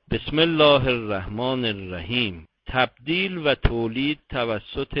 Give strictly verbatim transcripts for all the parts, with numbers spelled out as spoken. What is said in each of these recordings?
بسم الله الرحمن الرحیم. تبدیل و تولید توسط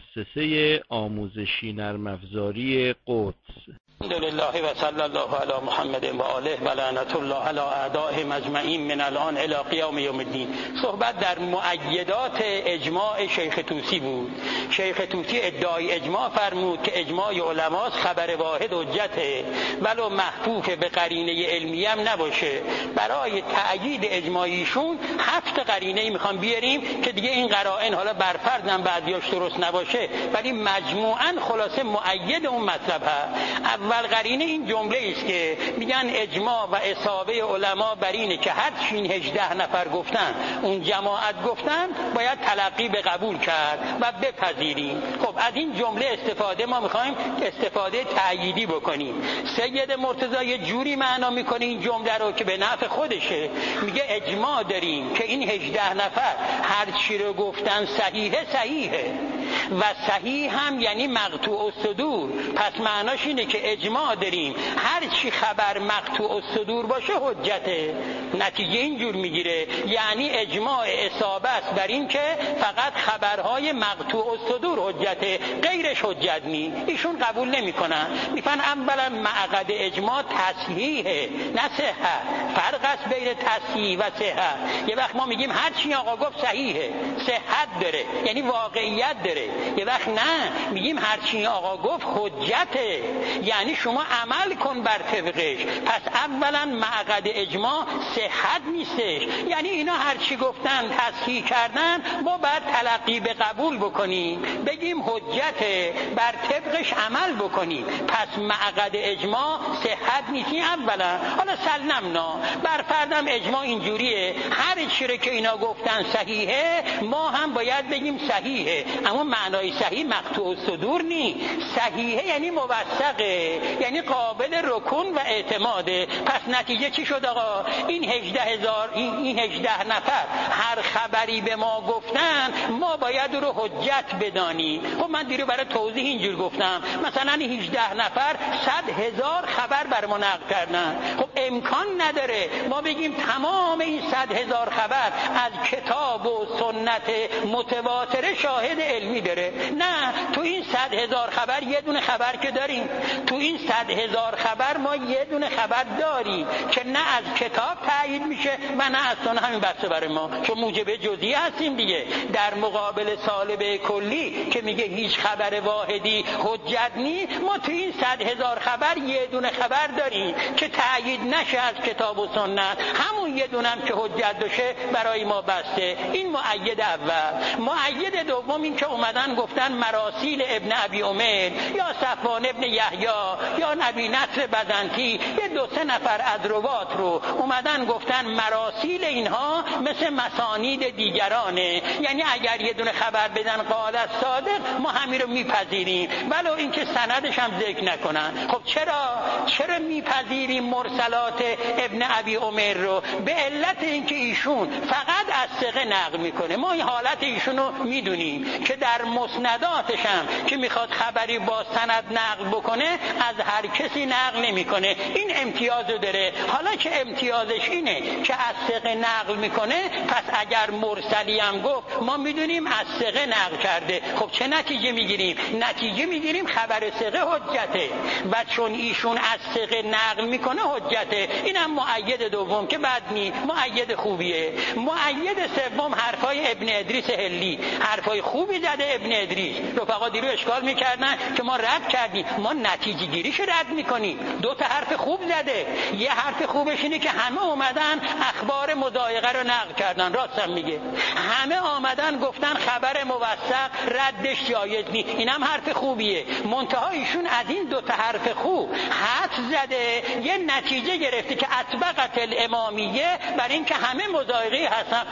مؤسسه آموزشی نرم افزاری قدس. الحمدلله و صلی الله علی محمد و آله و لعنت الله علی اعدائهم اجمعین من الان الی قیام یوم الدین. صحبت در مؤیدات اجماع شیخ طوسی بود. شیخ طوسی ادعای اجماع فرمود که اجماع علماست، خبر واحد حجته ولو محفوف به قرینه علمیه هم نباشه. برای تأیید اجماعیشون هفت قرینه میخوام بیاریم که دیگه این قرائن حالا برفرضن بعضیاش درست نباشه ولی مجموعاً خلاصه مؤید اون مطلب هست. اول قرینه این جمله است که میگن اجماع و اصابه علما بر اینه که هر چی این هجده نفر گفتن اون جماعت گفتن باید تلقی به قبول کرد و بپذیریم. خب از این جمله استفاده ما میخوایم استفاده تأییدی بکنیم. سید مرتضی یه جوری معنا میکنه این جمله رو که به نفع خودشه. میگه اجماع داریم که این هجده نفر هر چی رو گفتن صحیحه صحیحه و صحیح هم یعنی مقطوع الصدور. پس معناش اینه که اجماع داریم هر چی خبر مقطوع الصدور باشه حجته. نتیجه اینجور میگیره یعنی اجماع اصابه است بر این که فقط خبرهای مقطوع الصدور حجته، غیرش حجت نی. ایشون قبول نمیکنن. میگن اولا معقد اجماع تصحیحه نه صحت. فرق است بین تصحیح و صحت. یه وقت ما میگیم هر چی آقا گفت صحیحه، صحت داره یعنی واقعیت داره. یه وقت نه، میگیم هر چی آقا گفت حجته یعنی شما عمل کن بر طبقش. پس اولا معقد اجماع صحت نیستش، یعنی اینا هر چی گفتن تصحیح کردن ما باید تلقی به قبول بکنیم، بگیم حجته، بر طبقش عمل بکنیم. پس معقد اجماع صحت نیست اولا. حالا سلمنا بر فردم اجماع اینجوریه هر چی رو که اینا گفتن صحیحه ما هم باید بگیم صحیحه، اما معنای صحیح مقطوع الصدور نیست. صحیحه یعنی موثقه، یعنی قابل رکون و اعتماده. پس نتیجه چی شد آقا؟ این هجده هزار این, این هجده نفر هر خبری به ما گفتن ما باید رو حجت بدانیم. خب من دیرو برای توضیح اینجور گفتم مثلا این هجده نفر صد هزار خبر بر ما نقل کردن. خب امکان نداره ما بگیم تمام این صد هزار خبر از کتاب و سنت متواتره شاهد علمی داره. نه، تو این صد هزار خبر یه دونه خبر که داریم، تو این صد هزار خبر ما یه دونه خبر داریم که نه از کتاب تایید میشه و نه از سنت. همین بحثه برای ما، چون موجب جزئی هستیم دیگه. در مقابل سالبه کلی که میگه هیچ خبر واحدی حجت نیست، ما تو این صد هزار خبر یه دونه خبر داریم که تایید نشه از کتاب و سنت، همون یه دونه هم که حجت بشه برای ما بسته. این مؤید اول. مؤید دوم این که اومدن گفتن مراسیل ابن ابی عمر یا صفوان ابن یحیی یا نبی نصر بزنطی یه دو سه نفر از روات رو اومدن گفتن مراسیل اینها مثل مسانید دیگرانه، یعنی اگر یه دونه خبر بدن قال صادق ما همین رو میپذیریم ولو اینکه سندش هم ذکر نکنن. خب چرا چرا میپذیریم مرسلات ابن ابی عمر رو؟ به علت اینکه ایشون فقط از ثقه نقل میکنه. ما این حالت ایشون رو میدونیم که در مسنداتش هم که میخواد خبری با سند نقل بکنه از هر کسی نقل نمیکنه. این امتیازو داره. حالا که امتیازش اینه که از ثقه نقل میکنه، پس اگر مرسلی هم گفت ما میدونیم از ثقه نقل کرده. خب چه نتیجه میگیریم؟ نتیجه میگیریم خبر ثقه حجته و چون ایشون از ثقه نقل میکنه حجته. اینم مؤید دوم که بد نی، مؤید خوبیه. مؤید سوم حرفای ابن ادریس هلی، حرفای خوبی زده ابن ادریس. رفقا دیرو اشکال میکردن که ما رد کردیم، ما نتیجه گیریش رد میکنیم. دو تا حرف خوب زده. یه حرف خوبش اینه که همه اومدن اخبار مضایقه رو نقل کردن، راستم میگه. همه آمدن گفتن خبر موثق ردش جایز نیست. اینم حرف خوبیه. منتها ایشون از این دو تا حرف خوب حد زده، یه نتیجه گرفته که اطبقت الامامیه بر این که همه مضایقه هستن.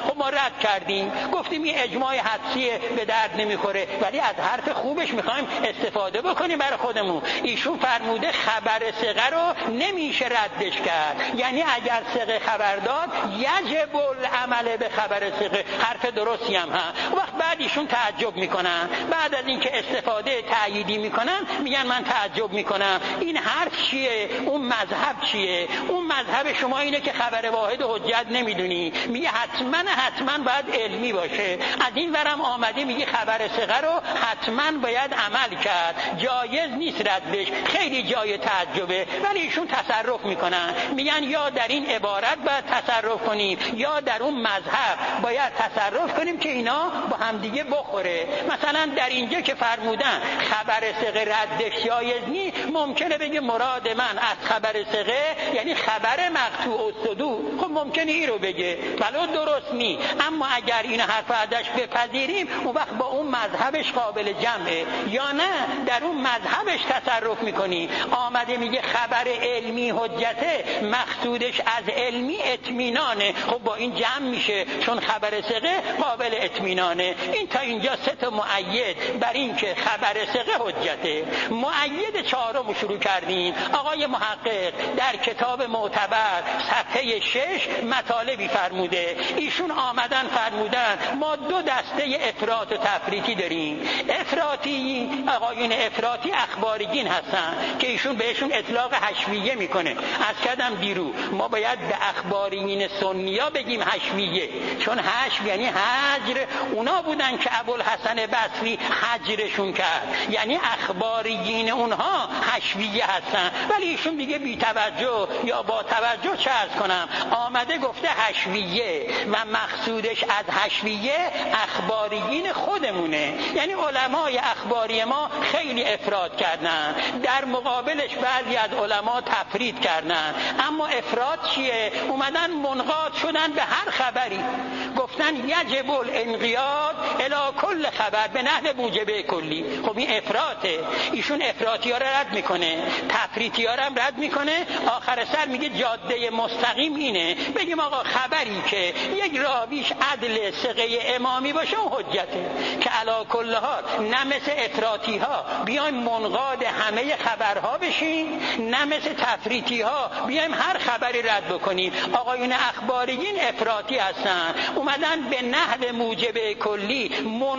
خب ما رد کردیم، گفتیم این اجماع حدسیه به درد نمیخوره، ولی از حرف خوبش میخوایم استفاده بکنیم برای خودمون. ایشون فرموده خبر ثقه رو نمیشه ردش کرد، یعنی اگر ثقه خبر داد یجب العمل به خبر ثقه. حرف درستی هم هست. وقت بعد ایشون تعجب میکنن، بعد از اینکه استفاده تأییدی میکنن میگن من تعجب میکنم این حرف چیه، اون مذهب چیه؟ اون مذهب شما اینه که خبر واحد حجت نمیدونی، میگه حتما حتما باید علمی باشه. از این ورم آمده میگه خبر ثقه رو حتما باید عمل کرد، جایز نیست ردش. خیلی جای تعجبه، ولی ایشون تصرف میکنن، میگن یا در این عبارت باید تصرف کنیم یا در اون مذهب باید تصرف کنیم که اینا با هم دیگه بخوره. مثلا در اینجا که فرمودن خبر ثقه ردش جایز نیست، ممکنه بگه مراد من از خبر ثقه یعنی خبر مقطوع الصدور. خب ممکنه این رو بگه، ولو درست نی، اما اگر این حرف ازش بپذیریم اون وقت با اون مذهبش قابل جمعه، یا نه در اون مذهبش تصرف میکنی. آمده میگه خبر علمی حجته، مقصودش از علمی اطمینانه. خب با این جمع میشه، چون خبر ثقه قابل اطمینانه. این تا اینجا سه تا مؤید بر این که خبر ثقه حجته. مؤید چهارم شروع کردیم. آقای محقق در کتاب معتبر صفحه شش مطالبی فرموده. ایشون آمدن فرمودن ما دو دسته افراط و تفریطی داریم. افراطی، آقایون افراطی اخباریین هستن که ایشون بهشون اطلاق حشویه میکنه. از کدم دیرو ما باید به اخباریین سنیا بگیم حشویه، چون حشو یعنی حجر. اونا بودن که ابوالحسن بصری حجرشون کرد، یعنی اخباریین اونها حشویه هستن. ولی ایشون دیگه بی توجه یا با توجه چه عرض کنم آمده گفته حشویه و مقصودش از حشویه اخباریین خودمونه، یعنی علمای اخباری ما خیلی افراد کردن، در مقابلش بعضی از علما تفرید کردن. اما افراد چیه؟ اومدن منقاد شدن به هر خبری، گفتن یجب الانقیاد الی کل خبر به نحو موجب کلی. خب این افراطه. ایشون افراطی ها رو رد میکنه، تفریطی ها رو هم رد میکنه، آخر سر میگه جاده مستقیم اینه بگیم آقا خبری که یک راویش عدل ثقه امامی باشه اون حجته، که علی کل حال نه مثل افراطی ها بیایم منقاد همه خبرها بشیم، نه مثل تفریطی ها بیایم هر خبری رد بکنیم. آقایون اخباریین افراطی هستن، اومدن به نحو موجب کلی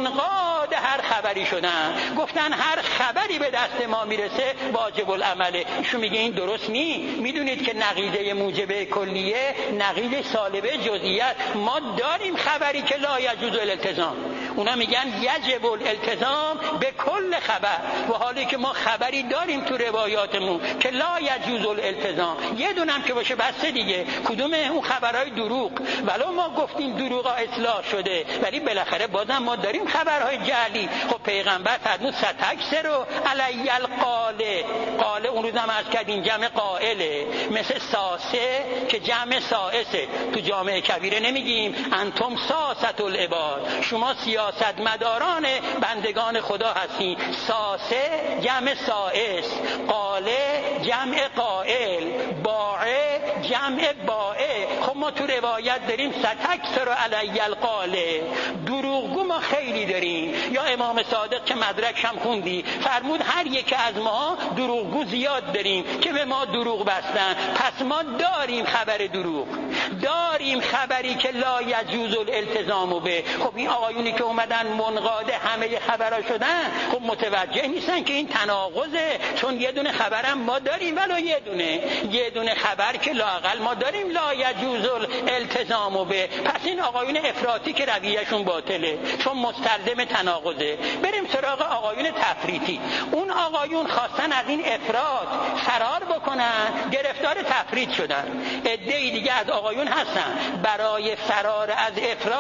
منقاد هر خبری شدن، گفتن هر خبری به دست ما میرسه واجب العمله. ایشون میگه این درست نی. میدونید که نقیضه موجب کلیه نقیض سالبه جزئیات. ما داریم خبری که لا یجوز الالتزام، اونا میگن یجب الالتزام به کل خبر، و حالی که ما خبری داریم تو روایاتمون که لا یجوز الالتزام. یه دونم که باشه بس دیگه. کدوم اون خبرهای دروغ؟ ولو ما گفتیم دروغا اصلاح شده، ولی بالاخره بازم ما داریم خبرهای جعلی. خب پیغمبر فرمود ستکثر علی القاله، قاله اون روزم عرض کردیم جمع قائله، مثل ساسه که جمع سائسه. تو جامعه کبیره نمیگیم انتم ساست العباد، شما سیاست مداران بندگان خدا هستین. ساسه جمع سائس، قاله جمع قائل، باعه جمع باعه. خب ما تو روایت داریم ستکثر علی القاله، دروغگو ما خیلی داریم. یا امام صادق که مدرکش هم خوندی فرمود هر یک از ما دروغگو زیاد داریم که به ما دروغ بستن. پس ما داریم خبر دروغ، داریم خبری که لا یجوز الالتزام به. خب این آقایونی که اومدن منقاد همه خبرها شدن خب متوجه نیستن که این تناقضه، چون یه دونه خبرم ما داریم ولو یه دونه یه دونه خبر که لااقل ما داریم لا یجوز الالتزام به. پس این آقایون افراطی که رویهشون باطله، چون مستلزم تناقضه. بریم سراغ آقایون تفریطی. اون آقایون خواستن از این افراط فرار بکنن، گرفتار تفریط شدن. عده‌ای دیگه از آقایون هستن برای فرار از افراط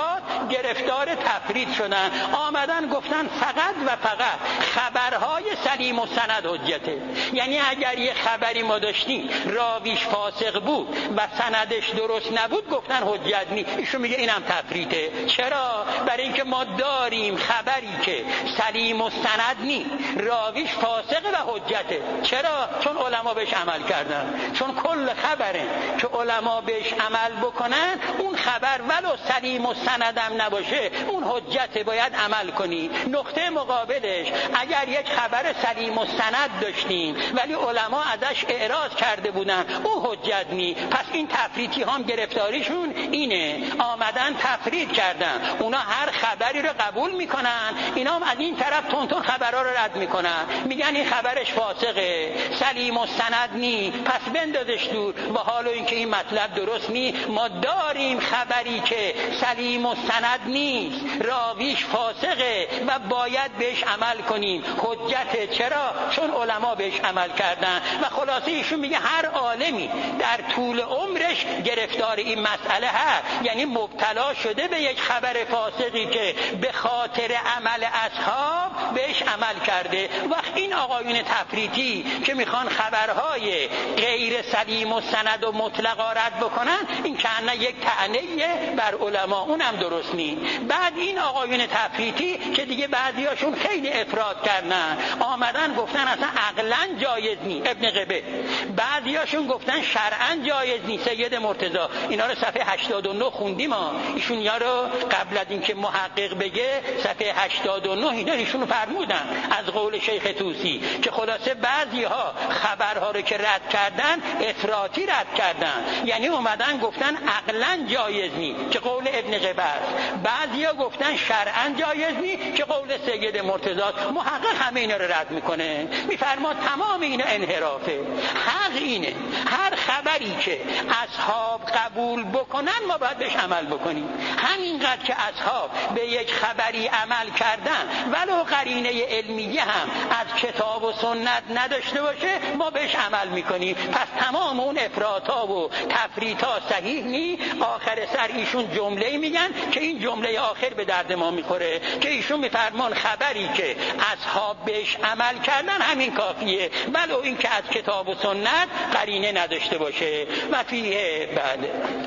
گرفتار تفرید شدن، آمدن گفتن فقط و فقط خبرهای سلیم و سند حجته. یعنی اگر یه خبری ما داشتیم راویش فاسق بود و سندش درست نبود گفتن حجت نی. ایشون میگه اینم تفریده. چرا؟ برای اینکه ما داریم خبری که سلیم و سند نی، راویش فاسقه و حجته. چرا؟ چون علما بهش عمل کردن. چون کل خبره که علما بهش عمل بکنن، اون خبر ولو سلیم و سندم نباشه اون حجته، باید عمل کنی. نقطه مقابلش اگر یک خبر سلیم و سند داشتیم ولی علما ازش اعراض کرده بودن، اون حجت نی. پس این تفریطی هم گرفتاریشون اینه، آمدن تفرید کردن. اونا هر خبری رو قبول میکنن، اینا هم از این طرف تون تون خبرها رو رد میکنن، میگن این خبرش فاسقه، سلیم و سند نی، پس بندازش دور. و حالا اینکه این مطلب درست نی، ما داریم خبری که سلیم و سند نیست، راویش فاسقه و باید بهش عمل کنیم. حجته. چرا؟ چون علما بهش عمل کردن. و خلاصه ایشون میگه هر عالمی در طول عمرش گرفتار این مسئله هست، یعنی مبتلا شده به یک خبر فاسقی که به خاطر عمل اصحاب بهش عمل کرده. وقت این آقایون تفریطی که میخوان خبرهای غیر سلیم و سند و مطلقا رد بکنن، این که نه یک طعنه بر علما، اونم درست نیست. بعد این آقایون تفریطی که دیگه بعضیاشون خیلی افراد کردن، آمدن گفتن اصلا عقلا جایز نی، ابن قبه. بعضیاشون گفتن شرعا جایز نی، سید مرتضی. اینا رو صفحه هشتاد و نه خوندیم ما. ایشون یا رو قبل از اینکه محقق بگه صفحه هشتاد و نه اینا ایشون فرمودن از قول شیخ طوسی که خلاصه بعضیها خبرها رو که رد کردن افراطی رد کردن، یعنی اومدن گفتن عقلا جایز نی که قول ابن قبه است، بعضیا گفتن شرعا جایز نی که قول سید مرتضی. محقق همه اینا رو رد میکنه، میفرما تمام اینا انحرافه. حق اینه هر خبری که اصحاب قبول بکنن ما باید بهش عمل بکنیم. همینقدر که اصحاب به یک خبری عمل کردن ولو قرینه علمیه هم از کتاب و سنت نداشته باشه ما بهش عمل میکنیم. پس تمام اون افراطا و تفریطا صحیح نی. آخر سر ایشون جمله میگن که این جمله آخر به درد ما میخوره که ایشون میفرمان خبری که اصحاب بهش عمل کردن همین کافیه ولو این که از کتاب و سنت قرینه نداشته باشه. و فیه بعد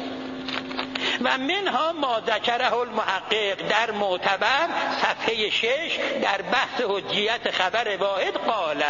و منها ما ذکره المحقق در معتبر صفحه شش در بحث حجیت خبر واحد قال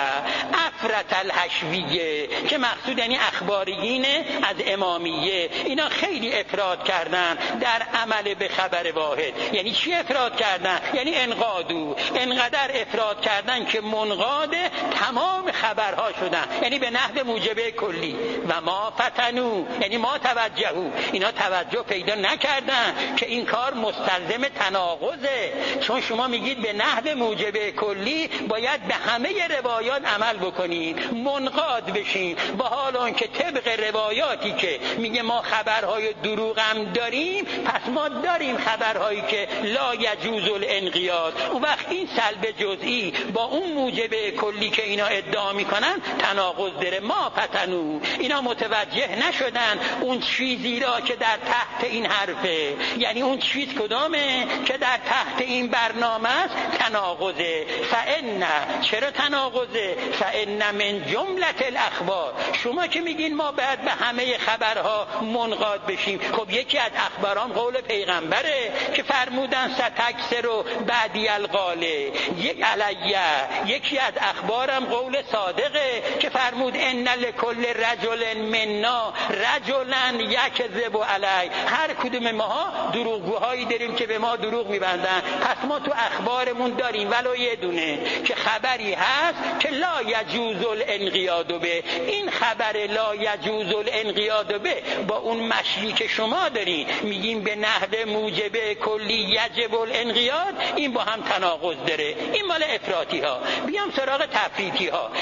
افرط الحشویه، که مقصود یعنی اخباریین از امامیه، اینا خیلی افراد کردن در عمل به خبر واحد. یعنی چی افراد کردن؟ یعنی انقادو، انقدر افراد کردن که منقاد تمام خبرها شدن، یعنی به نحو موجبه کلی. و ما فتنو یعنی ما توجهو، اینا توجه پیدا نکردن که این کار مستلزم تناقضه، چون شما میگید به نحو موجبه کلی باید به همه روایات عمل بکنید، منقاد بشین. با حال اون که طبق روایاتی که میگه ما خبرهای دروغ هم داریم، پس ما داریم خبرهایی که لا یجوز الانقیاد. اون وقت این سلب جزئی با اون موجبه کلی که اینا ادعا میکنن تناقض داره. ما فتنو، اینا متوجه نشدن اون چیزی را که در تحت این حرفه، یعنی اون چیز کدامه که در تحت این برنامه است تناقضه. فان، چرا تناقضه؟ فان من جملت الاخبار، شما که میگین ما باید به همه خبرها منقاد بشیم، خب یکی از اخباران قول پیغمبره که فرمودن ستکسر و بعدی القاله یک علیه. یکی از اخبارم قول صادقه که فرمود ان لکل رجل منا رجلا یکذب علی، هر کدوم ماها دروغگوهایی داریم که به ما دروغ میبندن. پس ما تو اخبارمون داریم ولو یه دونه که خبری هست که لا یجوز الانقیاد به. این خبر لا یجوز الانقیاد به با اون مشی که شما دارین میگیم به نحو موجبه کلی یجب الانقیاد، این با هم تناقض داره. این مال افراطی ها. بیام سراغ تفریطی ها.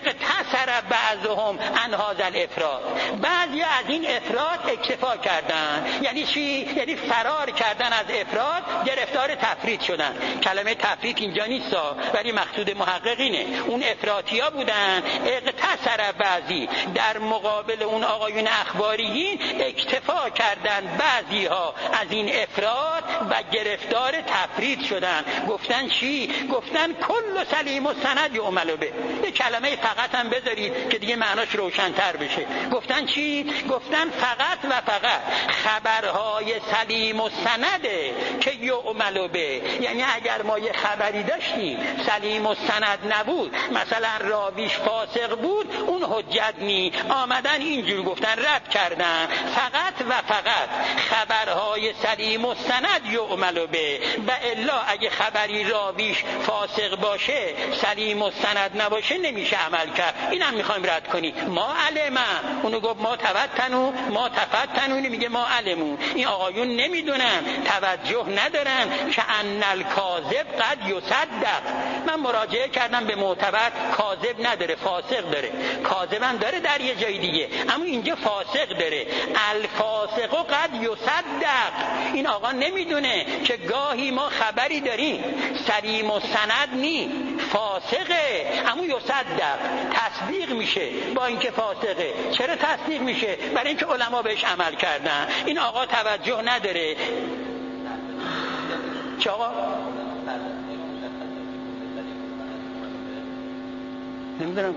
اقتصر بعضهم عن هذا الافراط، بعضی از این افراط اکتفا کردن. یعنی چی؟ یعنی فرار کردن از افراط، گرفتار تفریط شدن. کلمه تفریط اینجا نیست ولی مقصود محققینه. اون افراطی ها بودن میکنن اقتصر بعضی، در مقابل اون آقایون اخباریین اکتفا کردن بعضی ها از این افراد و گرفتار تفرید شدن. گفتن چی؟ گفتن کل سلیم و سند یعمل به. یه کلمه فقط هم بذارید که دیگه معناش روشن‌تر بشه. گفتن چی؟ گفتن فقط و فقط خبرهای سلیم و سنده که یعمل به. یعنی اگر ما یه خبری داشتیم سلیم و سند نبود، مثلا راویش فاسق بود، اون حجت نی. آمدن اینجور گفتن، رد کردن. فقط و فقط خبرهای سلیم و سند یعمل به، و الا اگه خبری راویش فاسق باشه سلیم و سند نباشه نمیشه عمل کرد. اینم میخوایم رد کنی. ما علم، اونو گفت ما توتنو ما تفتنو، میگه ما علمون. این آقایون نمیدونن، توجه ندارن که ان الکاذب قد یصدق. من مراجعه کردم به معتبر، کاذب نداره، فاسق داره. کاذبم داره در یه جای دیگه، اما اینجا فاسق داره. الفاسق قد یصدق. این آقا نمیدونه که گاهی ما خبری داریم سلیم و سند نی، فاسقه، اما یصدق تصدیق میشه با اینکه فاسقه. چرا تصدیق میشه؟ برای اینکه علما بهش عمل کردن. این آقا توجه نداره. چه آقا؟ نمیدونم.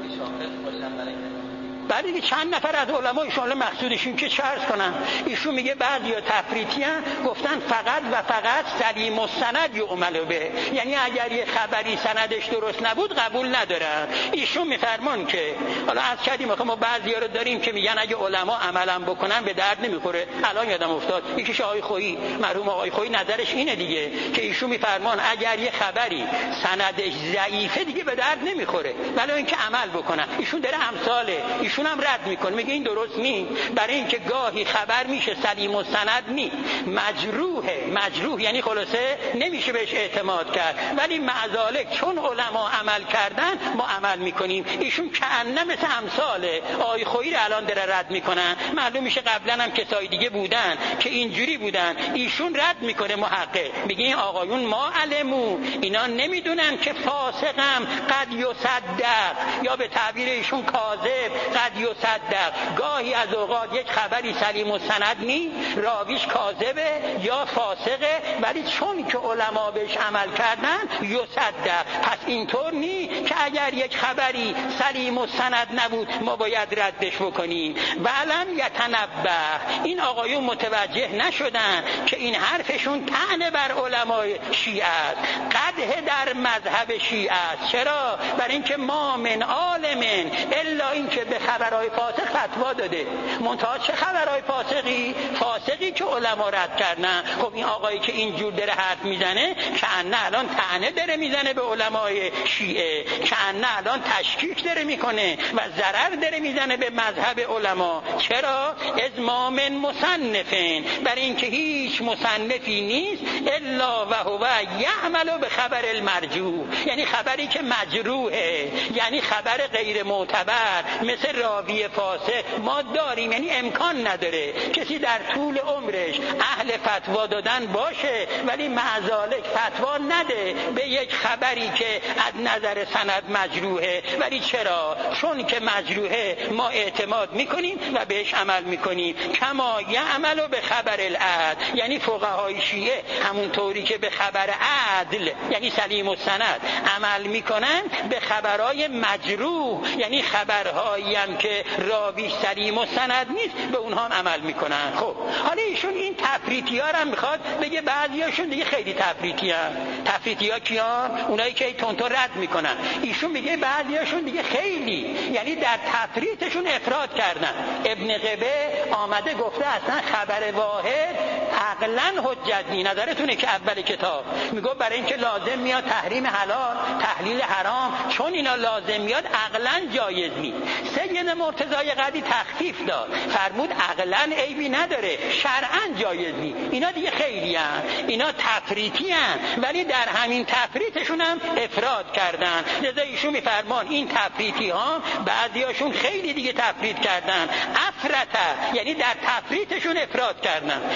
بعد دیگه چند نفر از علما ایشون مقصودشون که چه عرض کنن، ایشون میگه بعضیا تفریطی ان، گفتن فقط و فقط سلیم و سند یعمل به. یعنی اگر یه خبری سندش درست نبود قبول ندارن. ایشون میفرمان که حالا از کردیم ما بعضیا رو داریم که میگن اگه علما عملا بکنن به درد نمیخوره. الان یادم افتاد یکیش آقای خویی، مرحوم آقای خویی، نظرش اینه دیگه که ایشون میفرمان اگر یه خبری سندش ضعیفه دیگه به درد نمیخوره، ولی اینکه عمل بکنن. ایشون داره امثاله، ایشون هم رد میکنه، میگه این درست نی. برای اینکه گاهی خبر میشه سلیم و سند نی، مجروحه. مجروح یعنی خلاصه نمیشه بهش اعتماد کرد، ولی معذالک چون علما عمل کردن ما عمل میکنیم. ایشون کأنه مثل امثاله آی خویی رو الان داره رد میکنن. معلوم میشه قبلا هم کسای دیگه بودن که اینجوری بودن. ایشون رد میکنه محقق، میگه این آقایون ما علمو، اینا نمیدونن که فاسقم قد یصدق، یا به تعبیر ایشون کاذب قد یصدق. گاهی از اوقات یک خبری سلیم و سند نی، راویش کاذبه یا فاسقه، ولی چون که علما بهش عمل کردن یصدق. پس اینطور نی که اگر یک خبری سلیم و سند نبود ما باید ردش بکنیم. ولم یتنبه، این آقایون متوجه نشدن که این حرفشون طعن بر علمای شیعه است، قدح در مذهب شیعه است. چرا؟ برای اینکه ما من عالم الا اینکه به خبرهای فاسق فتوا داده. منتها چه خبرهای فاسقی؟ فاسقی که علما رد کردن. خب این آقایی که اینجور داره حرف میزنه کأنه الان طعنه داره میزنه به علمای شیعه، کأنه الان تشکیک داره میکنه و ضرر داره میزنه به مذهب علما. چرا؟ از ما من مصنفین، برای اینکه هیچ مصنفی نیست الا و هو یعمل به خبر المرجوح، یعنی خبری که مجروحه، یعنی خبر غیر معتبر مثل راوی فاسق ما داریم. یعنی امکان نداره کسی در طول عمرش اهل فتوا دادن باشه ولی معذالک فتوا نده به یک خبری که از نظر سند مجروحه. ولی چرا؟ چون که مجروحه ما اعتماد میکنیم و بهش عمل میکنیم. کما یعمل به خبر العدل، یعنی فقهای شیعه همون طوری که به خبر عدل یعنی سلیم و سند عمل میکنن، به خبرهای مجروح یعنی خبرهایی هم که راوی سلیم و سند نیست به اونها هم عمل میکنن. خب حالا ایشون این تفریطی ها رو هم میخواد بگه بعضیاشون دیگه خیلی تفریطی هم. تفریطی ها کیان؟ اونایی که تونتون رد میکنن. ایشون میگه بعضیاشون دیگه خیلی، یعنی در تفریطشون افراد کردن. ابن قبه آمده گفته اصلا خبر واحد عقلا حجت نی. نظرتونه که اول کتاب میگه برای اینکه لازم میاد تحریم حلال تحلیل حرام، چون اینا لازم میاد عقلا جایز نی. سید مرتضی قدی تخفیف داد، فرمود عقلا عیبی نداره، شرعا جایز نی. اینا دیگه خیلی هن. اینا تفریطی هن، ولی در همین تفریطشون هم افراد کردن. لذا ایشون میفرمان این تفریطی ها بعضیاشون خیلی دیگه تفریط کردن. افرطه یعنی در تفریطشون افراد کردن. چیکار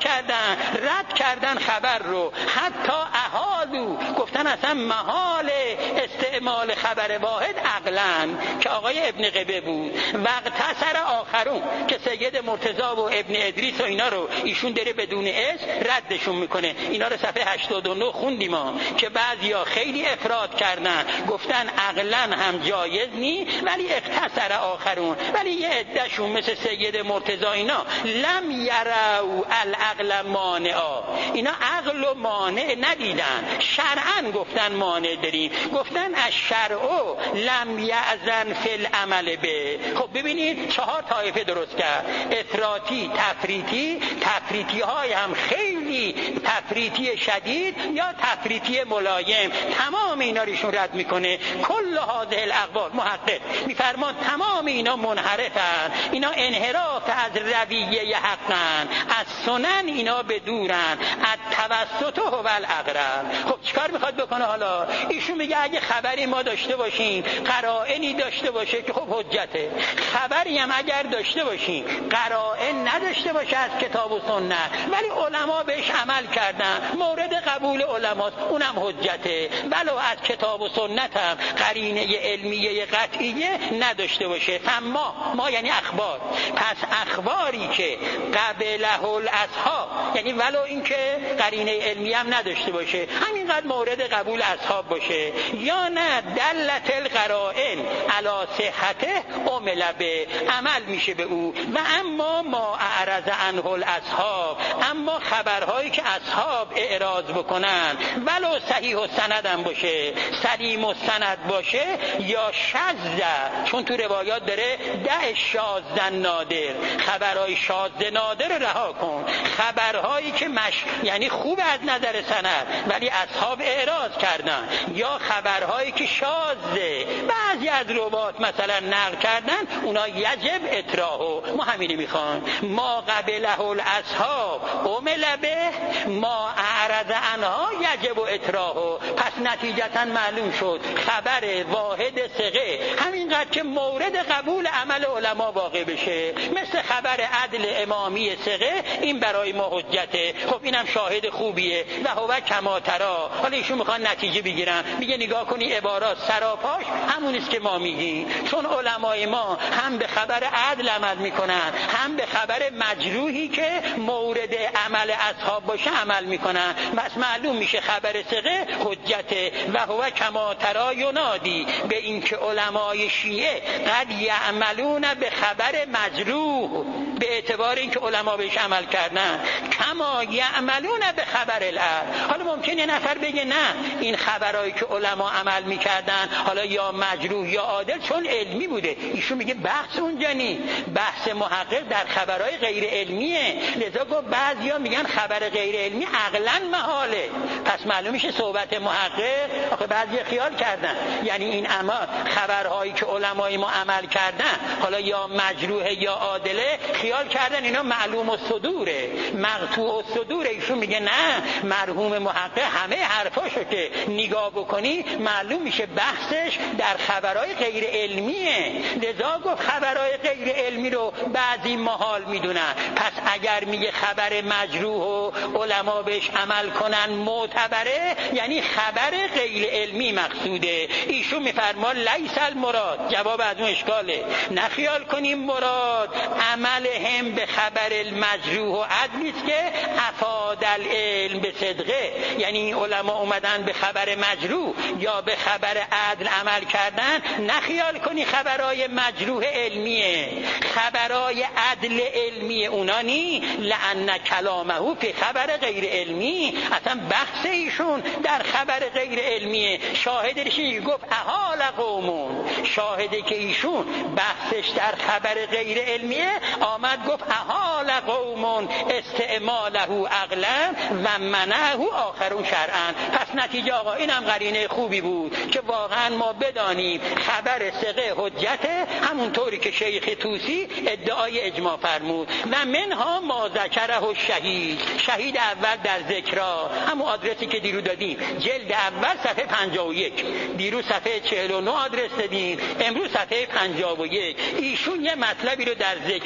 کردن، رد کردن خبر رو. حتی احالو گفتن اصلا محال استعمال خبر واحد عقلاً، که آقای ابن قبه بود. وقت اثر آخرون که سید مرتضی و ابن ادریس و اینا رو ایشون داره بدون اسم ردشون میکنه. اینا رو صفحه هشتاد و نه خوندیم ما که بعضیا خیلی افراد کردن، گفتن عقلاً هم جایز نی، ولی اختصر آخرون. ولی یه عدهشون مثل سید مرتضی اینا لم یروا العقل مانعا، اینا عقل و مانع ندیدن، شرعاً گفتن مانع داریم. گفتن الشرع لم یأذن فی العمل به. خب ببینید چهار طایفه درست کرد، افراطی، تفریطی، تفریطی های هم خیلی تفریطی شدید یا تفریطی ملایم. تمام اینا ریشون رد میکنه. کل هذه الاقوال، محقق میفرمان تمام اینا منحرفن، اینا انحراف از رویه حقن، از سنن اینا بدورن، از توسط و الاقرب. خب چیکار میخواد بکنه حالا؟ ایشون میگه اگه خبری ما داشته باشیم، قرائنی داشته باشه که خب حجته، خبری هم اگر داشته باشیم قرائن نداشته باشه از کتاب و سنت، ولی علما بهش عمل کردن، مورد قبول علماست، اونم حجته، ولو از کتاب و سنت هم قرینه علمیه قطعیه نداشته باشه. فما ما یعنی اخبار، پس اخباری که قبله الاصحاب، یعنی ولو اینکه قرینه علمی هم نداشته باشه، همینقدر مورد قبول اصحاب باشه، یا نه دلت القرائن علی صحته عمل به، عمل میشه به او. و اما ما اعرض عنه الاصحاب، اما خبرهایی که اصحاب اعراض بکنن ولو صحیح و سندم باشه، سلیم و سند باشه، یا شاذ، چون تو روایات داره ده شاذ نادر، خبرهای شاذ نادر رها کن، خبرهایی که مش یعنی خوب از نظر سند ولی اصحاب اعراض کردن، یا خبرهایی که شاذه بعضی از روات مثلا نقل کردن، اونا یجب اطراحو. ما همینی میخوان، ما قبله الاصحاب عمل به، ما اعرض عنها یجب اطراحو. پس نتیجتا معلوم شد خبر واحد ثقه همینقدر که مورد قبول عمل علما واقع بشه، مثل خبر عدل امامی ثقه، این برای ما حجته. خب اینم شاهد خوبیه. و هو کما ترا. حالا ایشون میخوان نتیجه بگیرن، میگه نگاه کنی عبارات سراپاش همونیست که ما میگیم، چون علمای ما هم به خبر عدل عمل میکنن، هم به خبر مجروحی که مورد عمل اصحاب باشه عمل میکنن. بس معلوم میشه خبر ثقه حجته. و هو کما ترا ینادی به اینکه علمای شیعه قد یعملون به خبر مجروح، به اعتبار اینکه علما بهش عمل کردن، کما یعملون به خبر العدل. حالا ممکنه یه نفر بگه نه، این خبرایی که علما عمل میکردن حالا یا مجروح یا عادل چون علمی بوده. ایشون میگه بحث اونجا نی، بحث محقق در خبرهای غیر علمیه. لذا گفت بعضیا میگن خبر غیر علمی عقلاً محاله. پس معلوم میشه صحبت محقق، آخه بعضی خیال کردن یعنی این اما خبرهایی که علمای ما عمل کردن حالا یا مجروح یا عادله، خیال کردن اینا معلوم الصدوره، مقطوع الصدوره. ایشون میگه نه، مرحوم محقق همه حرفاشو که نگاه بکنی معلوم میشه بحثش در خبرهای غیر علمیه. لذا گفت خبرهای غیر علمی رو بعضی محال میدونن. پس اگر میگه خبر مجروح و علما بهش عمل کنن معتبره، یعنی خبر غیر علمی مقصوده. ایشون میفرما لیس المراد، جواب از اون اشکاله، نخیال کنیم مراد عمل هم به خبر المجروح و عدلیست که افاد العلم به صدقه، یعنی این علما اومدن به خبر مجروح یا به خبر عدل عمل کردن. نخیال کنی خبرهای مجروح علمیه، خبرهای عدل علمی اونا نی، لأن کلامه فی خبر غیر علمی. اصلا بحث ایشون در خبر غیر علمیه. شاهدش گفت احال قومون، شاهده که ایشون بحثش در خبر غیر علمیه، آمد گفت احال قومون استعماله عقلا و منعه آخرون شرعا. پس نتیجه آقا اینم قرینه خوبی بود که واقعا ما بدانیم خبر ثقه حجته، همونطوری که شیخ طوسی ادعای اجماع فرمود. و منها ما ذکره الشهید، شهید اول در ذکرا، همون آدرسی که دیرو دادیم، جلد اول صفحه پنجاه و یک، دیرو صفحه چهل و نه آدرس دادیم، امروز صفحه پنجاه و یک. ایشون یه مطلبی رو در ذکرا فرمود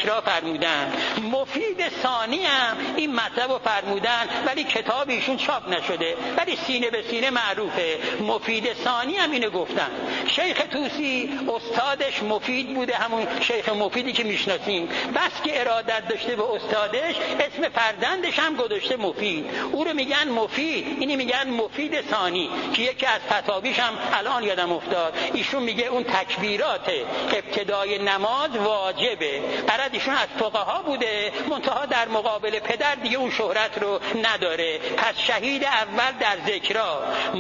فرمودن. مفید ثانی هم این مطلب رو فرمودن، ولی کتاب ایشون چاپ نشده، ولی سینه به سینه معروفه. مفید ثانی هم اینو گفتن. شیخ طوسی استادش مفید بوده، همون شیخ مفیدی که میشناسیم. بس که ارادت داشته به استادش، اسم فرزندش هم گذاشته مفید. او رو میگن مفید، اینی میگن مفید ثانی، که یکی از فتاویش هم الان یادم افتاد. ایشون میگه اون تکبیرات ابتدای نماز واجبه. برای ایشون از فقها بوده، منتها در مقابل پدر دیگه اون شهرت رو نداره. پس شهید اول در ذکرها،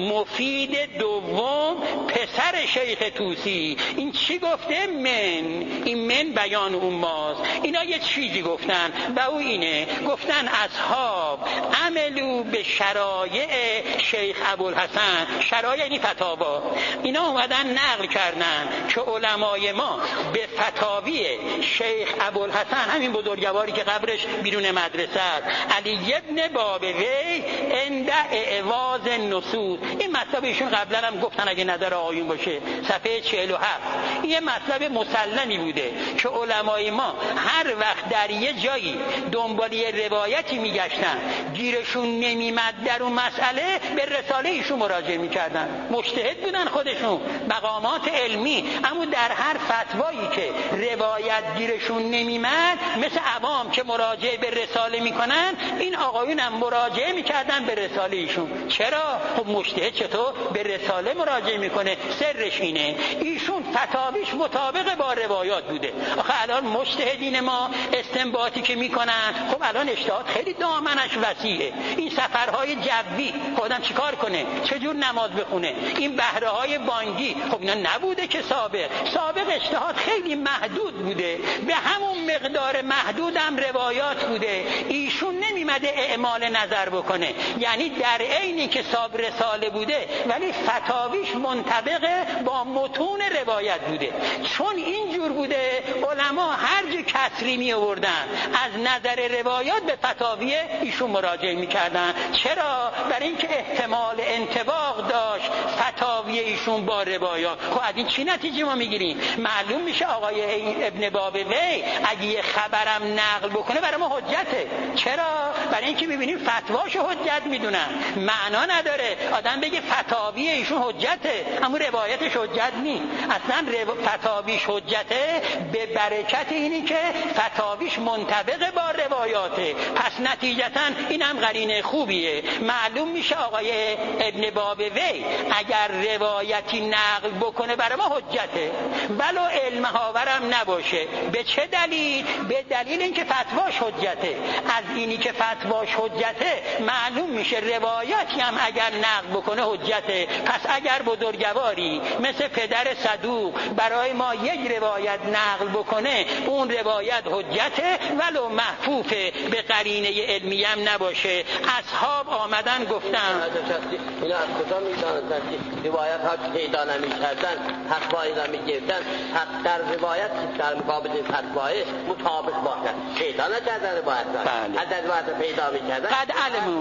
مفید دوم پسر شیخ طوسی. این چی گفته؟ من. این من بیان اون ماست. اینا یه چیزی گفتن و او اینه، گفتن اصحاب عملو به شرایع شیخ ابوالحسن. شرایع یعنی فتاوا. اینا اومدن نقل کردن که علمای ما به فتاوی شیخ ابوالحسن، همین بزرگواری که قبرش بیرون مدرسه است، علی ابن بابوی عند اعواز النصوص. این مطلب ایشون قبلا هم گفتن اگه نظر آقایون باشه، صفحه چهل و هفت. این مطلب مسلمی بوده که علمای ما هر وقت در یه جایی دنبال یه روایتی میگشتن، گیرشون نمیمد در اون مسئله، به رساله ایشون مراجعه میکردن. مجتهد بودن خودشون، مقامات علمی، اما در هر فتوایی که روایت گیرشون نمیمد، مثل عوام که مراجعه به رساله میکنن، این آقایون هم مراجعه میکردن به رساله ایشون. چرا؟ خب مجتهد چطور به رساله مراجعه میکنه؟ سرش اینه ایشون فتاویش مطابق با روایات بوده. آخه الان مجتهدین ما استنباطی که میکنن، خب الان اجتهاد خیلی دامنش وسیعه. این سفرهای جوی خودم چیکار کنه؟ چجور نماز بخونه؟ این بهره های بانگی، خب اینا نبوده که سابق. سابق اجتهاد خیلی محدود بوده، به همون مقدار محدودم روایات بوده. ایشون نمیمده اعمال نظر بکنه، یعنی در عینی که صاحب رساله بوده ولی فتاویش منطبق با متون روایت بوده. چون اینجور بوده علما هر جا کسری می آوردن از نظر روایات به فتاوی ایشون مراجعه میکردن. چرا؟ برای اینکه احتمال انطباق داشت فتاوی ایشون با روایات. خب از این چی نتیجه ما میگیریم؟ معلوم میشه آقای ابن بابوی اگه یه خبرم نقل بکنه برای ما حجته. چرا؟ برای اینکه میبینیم فتواشو حجت میدونن. معنا نداره آدم بگه فتاوی ایشون حجته اما روایتش حجت نی. اصلا فتاویش حجته به برکت اینی که فتاویش منطبق با روایاته. پس نتیجتا اینم قرینه خوبیه. معلوم میشه آقای ابن بابوی اگر روایتی نقل بکنه برای ما حجته ولو علم هاورم نباشه. به چه دلیل؟ به دلیل اینکه فتواش حجته. از اینی که فتواش حجته معلوم میشه روایتی هم اگر نقل بکنه حجته. پس اگر بزرگواری مثل پدر صدوق برای ما یک روایت نقل بکنه اون روایت حجته ولو محفوف به قرینه علمی هم نباشه. اصحاب آمدن گفتن اینا از کجا میدانستن که روایت ها پیدا نمی‌کردن فتوایی را می‌گرفتن؟ حق در روایت در مقابل فتوای مطابق باشد پیدا نکردن روایت را. از روایت پیدا می‌کردن قد علمو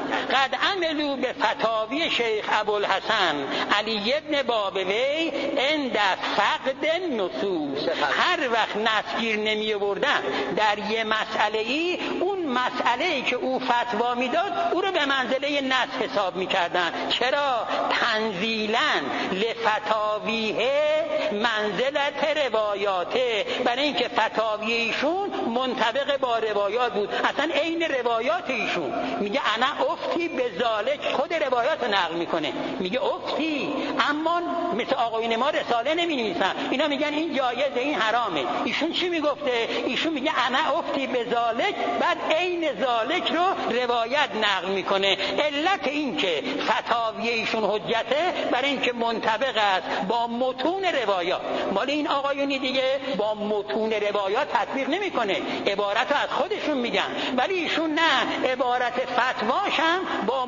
قد عملو به فتاوی شیخ ابوالحسن علی ابن بابوی عند فقد النصوص. هر وقت نصگیر نمی آوردن در یه مسئله ای، اون مسئله ای که او فتوا میداد او رو به منزله نص حساب میکردن. چرا؟ تنزیلا لفتاویه منزلت روایاته. برای اینکه فتاوی ایشون منطبق با روایات بود، اصلا عین روایات ایشون. میگه انا افتی به ذالک، خود روایات نقل میکنه میگه افتی، اما مثل آقایون ما رساله نمی نویسن. اینا میگن این جایزه این حرامه. ایشون چی میگفته؟ ایشون میگه انا افتی به ذالک، بعد عین ذالک رو روایت نقل میکنه. علت این که فتاوی ایشون حجته برای اینکه منطبق است با متون روایات. مال این آقایونی دیگه با متون روایات تطبیق نمیکنه، عبارت از خودشون میگن، ولی ایشون نه، عبارت فتواش هم با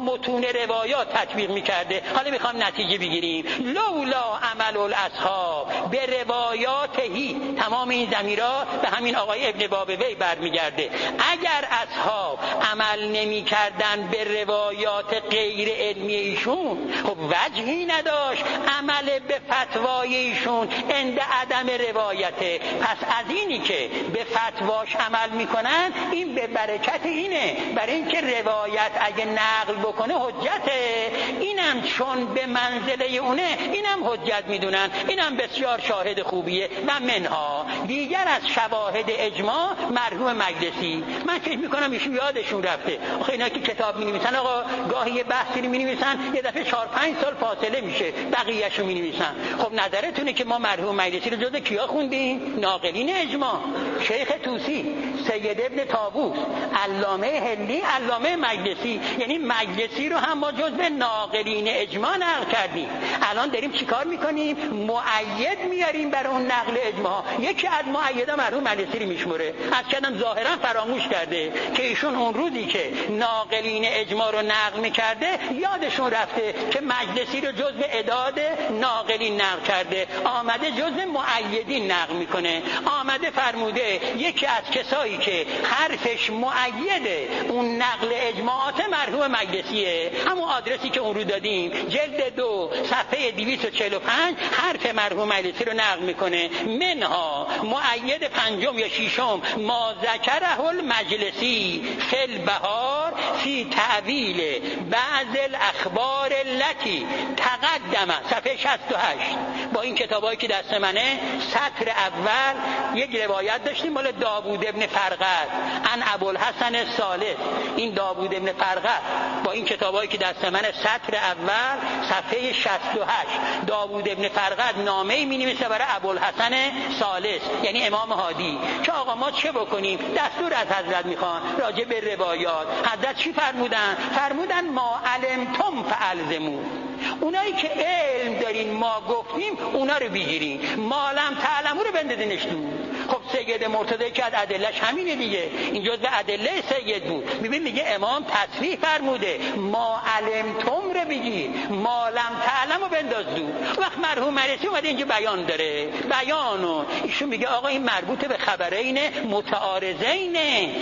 متون روایات تطبیق میکرده. حالا میخوام نتیجه بگیریم. لولا عمل الاصحاب به روایاتی، تمام این ضمیرها به همین آقای ابن بابوی برمیگرده. اگر اصحاب عمل نمیکردن به روایات غیر علمی ایشون، خب وجهی نداشت عمل به فتوای ایشون عند عدم روایته. پس از اینی که به فتواش عمل میکنن، این به برکت اینه، برای اینکه روایت اگه نقل بکنه حجته. اینم چون به منزله اونه، اینم حجت میدونن. اینم بسیار شاهد خوبیه. و منها دیگر از شواهد اجماع مرحوم مجلسی. من فکر میکنم ایشون یادشون رفته. آخه اینا که کتاب مینویسن آقا گاهی یه بحثی مینویسن یه دفعه چهار پنج سال فاصله میشه بقیه‌شو مینویسن. خب نظرتونه که ما مرحوم مجلسی رو جز کیا خوندیم؟ ناقلین اجماع، شیخ طوسی، سید ابن طاووس، علامه هندی، علامه مجلسی. یعنی مجلسی رو هم ما جزء ناقلین اجماع نقل کردیم. الان داریم چیکار میکنیم؟ مؤید میاریم برای اون نقل اجماع. یکی از مؤیدا مرحوم مجلسی رو میشمره. از کدام ظاهرا فراموش کرده که ایشون اون روزی که ناقلین اجماع رو نقل میکرده یادشون رفته که مجلسی رو جزء اعداد ناقلین نقل کرده، آمده جزء مؤیدین نقل میکنه. آمده فرموده یکی از کسایی که حرفش مؤیده اون نقل اجماعات مرحوم مجلسیه، همون آدرسی که اون رو دادیم، جلد دو صفحه دویست و چهل و پنج، حرف مرحوم مجلسی رو نقل میکنه. منها مؤید پنجم یا ششم ما ذکره المجلسی فی البهار فی تعویل بعض الاخبار التي تقدم، صفحه شصت و هشت. با این کتابایی که دست منه، سطر اول یک روایت داشتیم مال داوود ابن فرقد عن ابوالحسن الثالث. این داوود ابن فرقد با این کتابایی که دست منه، سطر اول صفحه شصت و هشت، داوود ابن فرقد نامه‌ای می‌نویسه برای ابوالحسن ثالث، یعنی امام هادی، که آقا ما چه بکنیم؟ دستور از حضرت میخوان راجع به روایات. حضرت چی فرمودن؟ فرمودن ما علمتم فالزموا. اونایی که علم دارین ما گفتیم اونا رو بگیرین، ما لم تعلموا رو بندازینش دور. خب سید مرتضی که از ادلهش همینه دیگه، این جزء ادله سید بود. میبین میگه امام تصریح فرموده ما علمتم رو بگیر، ما لم تعلموا بنداز دور. وقت مرحوم مجلسی اومده اینجا بیان داره، بیانو ایشون میگه آقا این مربوط به خبرین متعارضین.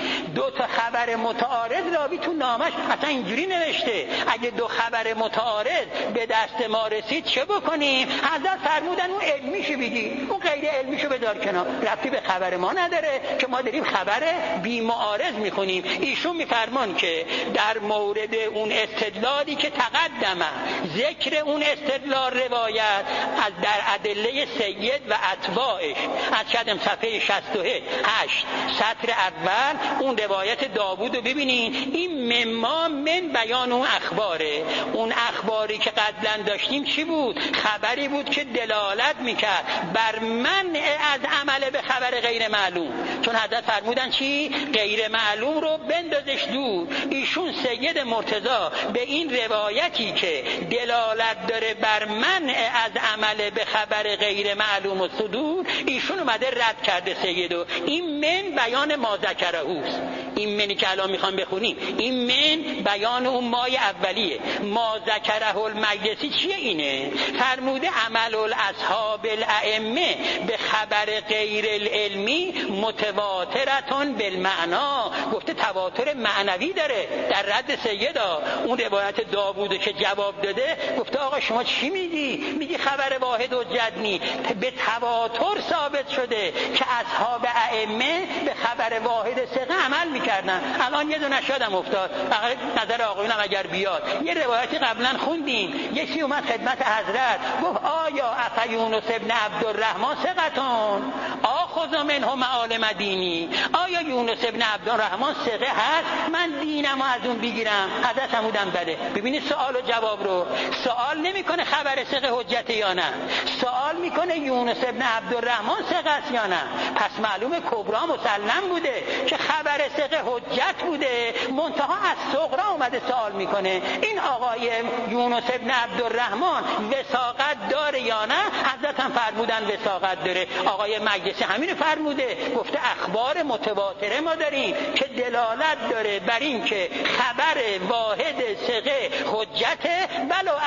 دو تا خبر متعارض راوی تو نامش اصلا اینجوری نوشته اگه دو خبر متعارض به دست ما رسید چه بکنیم؟ حضرت فرمودن اون علمیشو بگی، اون غیر علمیشو بذار کنار، ربطی به خبر ما نداره که ما داریم خبر بی معارض میخونیم. ایشون میفرمان که در مورد اون استدلالی که تقدمه، ذکر اون استدلال روایت از در ادله سید و اتباعش از شدم صفحه شصت و هشت سطر اول اون روایت داوود رو ببینین. این مما من بیان اون اخباره. اون اخباری که قبلا داشتیم چی بود؟ خبری بود که دلالت میکرد بر منع از عمل به خبر غیر معلوم. چون حضرت فرمودن چی؟ غیر معلوم رو بندازش دور. ایشون سید مرتضی به این روایتی که دلالت داره بر منع از عمل به خبر غیر معلوم و صدور، ایشون اومده رد کرده سیدو. این من بیان ما ذکره اوست. این منی که الان میخوام بخونیم، این من بیان اون مای اولیه. ما ذکره المجلسی چیه؟ اینه فرموده عمل الاصحاب الائمه به خبر غیر العلمی متواترتون بالمعنا. گفته تواتر معنوی داره در رد سیدا. اون روایت داوود که جواب داده گفته آقا شما چی میگی؟ میگی خبر واحد حجت نی، به تواتر ثابت شده که اصحاب ائمه به خبر واحد ثقه عمل میکردن. الان یه دونه شادم افتاد فقط نظر آقایونم اگر بیاد. یه روایتی قبلا خوندیم، یکی اومد خدمت حضرت گفت آیا اف یونس ابن عبدالرحمن ثقتون آخذ منه معالم دینی؟ آیا یونس ابن عبدالرحمن ثقه هست من دینمو از اون بگیرم؟ حضرت فرمودن بله. ببینید سوال و جواب رو. سوال نمیکنه خبر ثقه حجت یا نه، سوال میکنه یونس ابن عبدالرحمن ثقه است یا نه. پس معلومه کبرا مسلم بوده که خبر ثقه حجت بوده، منتها از صغرا اومده سوال میکنه این آقای یونس ابن عبدالرحمن وثاقت داره یا نه؟ حضرت هم فرمودن وثاقت داره. آقای مجلسی همین فرموده، گفته اخبار متواتره ما داریم که دلالت داره بر این که خبر واحد ثقه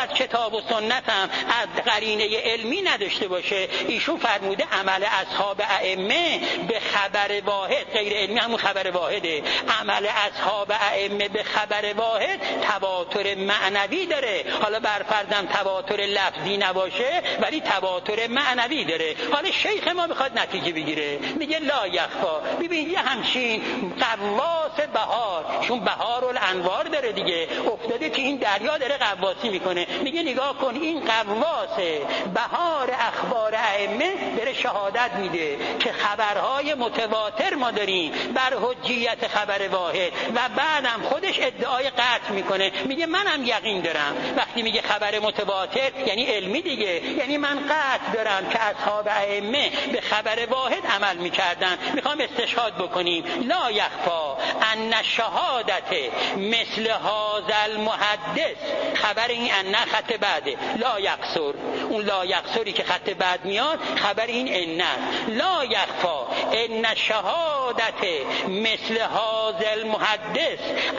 از کتاب و سنت هم از قرینه علمی نداشته باشه، ایشون فرموده عمل اصحاب ائمه به خبر واحد، غیر علمی همون خبر واحده، عمل اصحاب ائمه به خبر واحد تواتر معنوی داره. حالا برفرضم تواتر لفظی نباشه ولی تواتر معنوی داره. حالا شیخ ما میخواد نتیجه بگیره، میگه لا یخفا. ببین یه همچین قواس بهار، چون بهار الانوار داره دیگه، افتاده که این دریا داره قواسی میکنه، میگه نگاه کن این قواس بهار اخبار ائمه داره شهادت میده که خبرهای متواتر ما داریم بر حجیت خبر واحد و بعدم خودش ادعای قطع میکنه، میگه منم یقین دارم. وقتی میگه خبر متواتر یعنی علمی دیگه، یعنی من قطع دارم که اصحاب ائمه به خبر واحد عمل میکردن. میخوام استشهاد بکنیم لا یخفا ان شهادت مثل هذا المحدث، خبر این ان خط بعده لا یقصر، اون لا یقصری که خط بعد میاد خبر این ان لا یخفا ان شهادت مثل هذا المحدث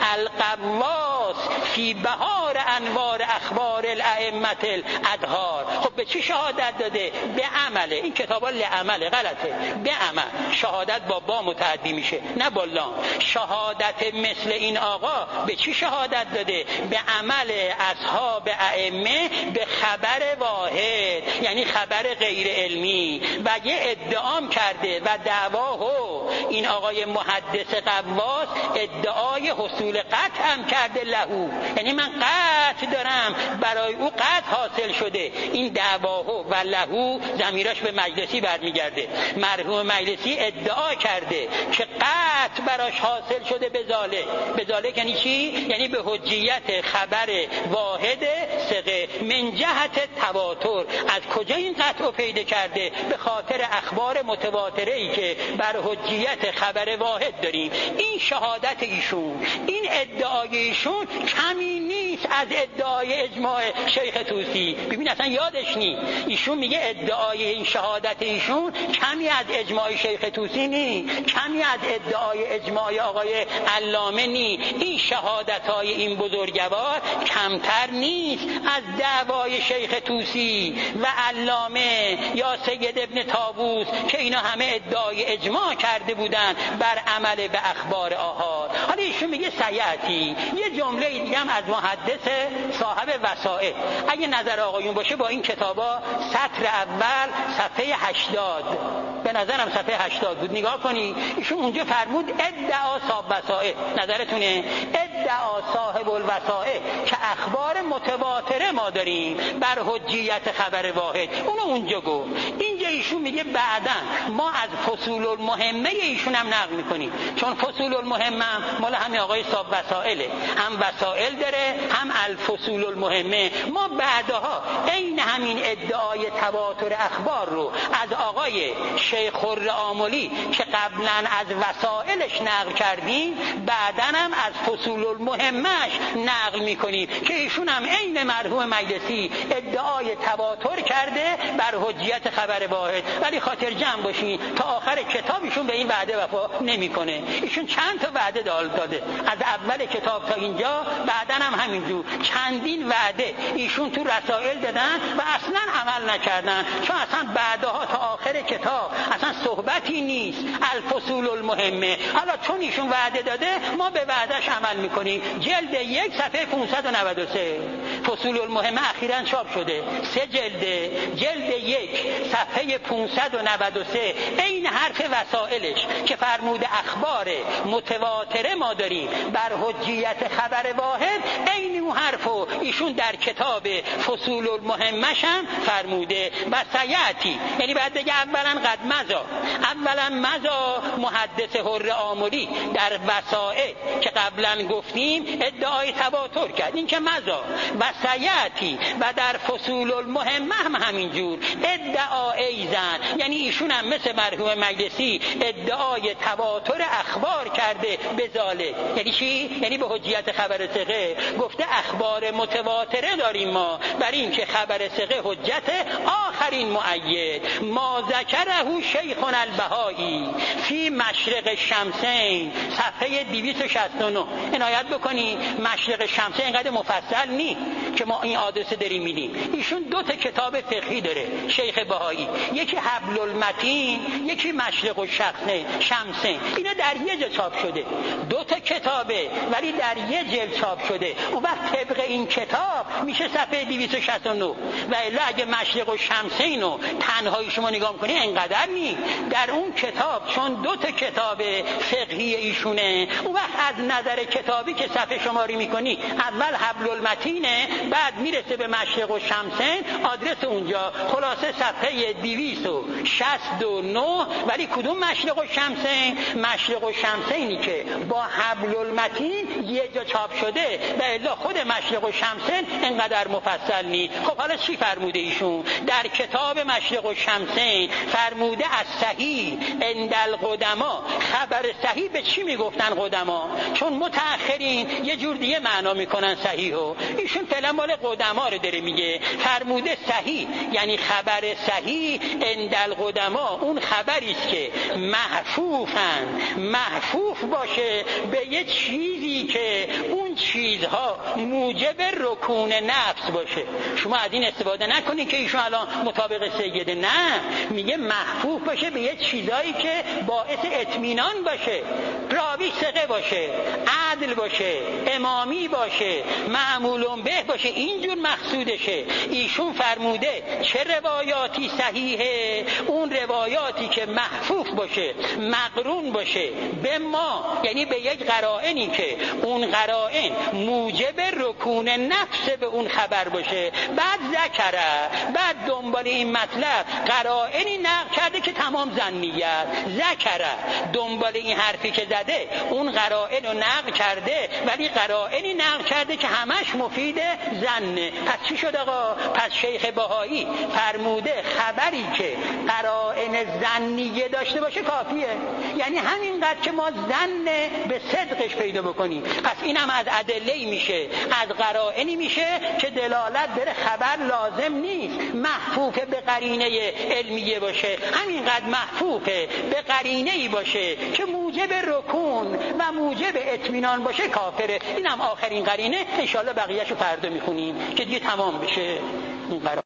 القواس فی بهار انوار اخبار الائمه الادهار. خب به چی شهادت داده؟ به عمله. این کتابا لعمله، غلطه. به عمل. شهادت با با متعدی میشه نه با لام. شهادت مثل این آقا به چی شهادت داده؟ به عمل اصحاب ائمه به خبر واحد، یعنی خبر غیر علمی. و یه ادعام کرده و دعواهو این آقای محدث قواس ادعای حصول قطع هم کرده لهو، یعنی من قطع دارم برای او قطع حاصل شده. این دعواهو و لهو ضمیرش به مجلسی برمیگرده. مرحوم مجلسی ادعا کرده که قطع براش حاصل شده به ذالک. به ذالک یعنی چی؟ یعنی به حجیت خبر واحد ثقه من جهت تواتر. از کجا این قطع پیدا کرده؟ به خاطر اخبار متواتره ای که بر حجیت خبر واحد داریم. این شهادت ایشون، این ادعای ایشون کمی نیست از ادعای اجماع شیخ طوسی. ببین اصلا یادش نی، ایشون میگه ادعای این شهادت ایشون کمی از اجماع شیخ طوسی نی، کمی از ادعای اجماع آقای علامه نی. این شهادت های این بزرگوار کمتر نیست از دعوای شیخ طوسی و علامه یا سید ابن طاووس که اینا همه ادعای اجماع کرده بودن بر عمل به اخبار آحاد. حالا ایشون میگه سیاتی. یه جمله دیگه هم از محدث صاحب وسائل، اگه نظر آقایون باشه با این کتابا سطر اول صفحه هشتاد، به نظرم صفحه هشتاد بود، نگاه کنی. ایشون اونجا فرمود ادعا صاحب وسائل، نظرتونه؟ ادعا صاحب الوسائل که اخبار متواتره ما داریم بر حجیت خبر واحد، اونو اونجا گفت. اینجا ایشون میگه بعداً ما از فصول المهمه ایشون هم نقل میکنیم، چون فصول المهمه مال همین آقای صاحب وسائله، هم وسائل داره هم الفصول المهمه. ما بعدها عین همین ادعای تواتر اخبار رو از آقای شیخ خرآملی که قبلا از وسائلش نقل کردیم بعداً هم از فصول المهمهش نقل میکنیم که ایشون هم عین مرحوم مجلسی ادعای تواتر کرده بر حجیت خبر واحد. ولی خاطر جمع باشین تا آخر کتابشون به این وعده وفا نمیکنه. ایشون چند تا وعده داده از اول کتاب تا اینجا، بعداً هم همینجور چندین وعده ایشون تو رسائل دادن و اصلا عمل نکردن، چون اصلا بعدها تا آخر کتاب اصلا صحبتی نیست الفصول المهمه. حالا چون ایشون وعده داده ما به وعدش عمل میکنیم. جلد یک صفحه پانصد و نود و سه فصول المهمه اخیراً چاپ شده، سه جلده. جلد یک صفحه پانصد و نود و سه این حرف وسائلش که فرموده اخبار متواتره ما داریم بر حجیت خبر واحد، این اون حرفو ایشون در کتاب فصول المهمش هم فرموده. و سیاتی یعنی بعد بگه اولا قد مزا، اولا مزا محدث حرآملی در وسائل که قبلا گفتیم ادعای تواتر کرد، این که مزا. و سیاتی و در فصول المهمه هم همینجور ادعا ایزن، یعنی ایشون هم مثل مرحوم مجلسی ادعای تواتر اخبار کرده به ذالک. یعنی چی؟ یعنی به حجیت خبر ثقه گفته اخبار اخبار متواتره داریم ما بر این که خبر ثقه حجت. آخرین مؤید ما ذکره شیخنا البهایی فی مشرق شمسین صفحه دویست و شصت و نه. عنایت بکنی مشرق شمسین اینقدر مفصل نی که ما این آدرس داریم میدیم. ایشون دو تا کتاب فقهی داره شیخ بهایی، یکی حبل المتین، یکی مشرق شمسین. اینا در یه جا چاپ شده، دو تا کتابه ولی در یه جلد چاپ شده. اون وقت طبق این کتاب میشه صفحه دویست و شصت و نه. و الا اگه مشرق و شمسین رو تنهایی شما نگاه کنی اینقدر نی. در اون کتاب چون دو تا کتاب فقهی ایشونه، اون وقت از نظر کتابی که صفحه شماری میکنی اول حبل المتینه، بعد میرسه به مشرق و شمسین، آدرس اونجا خلاصه صفحه دویست و شصت و نه. ولی کدوم مشرق و شمسین؟ مشرق و شمسینی که با حبل المتین یه جا چاپ شده. و الا خود مشرق و شمسین انقدر مفصل نی. خب حالا چی فرموده ایشون؟ در کتاب مشرق و شمسین فرموده از صحیح عند القدما. خبر صحیح به چی میگفتن قدما؟ چون متأخرین یه جور دیگه معنا میکنن صحیحو، ایشون فعلا مال قدما رو داره میگه. فرموده صحیح یعنی خبر صحیح عند القدما اون خبری است که محفوفن، محفوف باشه به یه چیزی که اون چیزها موجب رکون نفس باشه. شما از این استفاده نکنید که ایشون الان مطابق سیده، نه، میگه محفوف باشه به یه چیزایی که باعث اطمینان باشه، راوی ثقه باشه، عدل باشه، امامی باشه، معمول به باشه، اینجور مقصودشه. ایشون فرموده چه روایاتی صحیحه؟ اون روایاتی که محفوف باشه، مقرون باشه به ما، یعنی به یک قرائنی که اون قرائن موجب رکون نفس به اون خبر باشه. بعد ذکره، بعد دنبال این مطلب قرائنی نقل کرده که تمام ظنیت. ذکره دنبال این حرفی که زده اون قرائن رو نقل کرده، ولی قرائنی نقل کرده که همش مفید ظنه. پس چی شد آقا؟ پس شیخ بهایی فرموده خبری که قرائن ظنیه داشته باشه کافیه، یعنی همینقدر که ما ظن به صدقش پیدا بکنیم. پس اینم از ادله میشه، از قرائنی میشه که دلالت بر خبر لازم نیست محفوف به قرینه علمیه باشه، همینقدر محفوف به قرینه‌ای باشه که موجب رکون و موجب اطمینان باشه کافره. اینم آخرین قرینه. ان شاءالله بقیه‌شو فردا میخونیم که دیگه تمام بشه این قرار.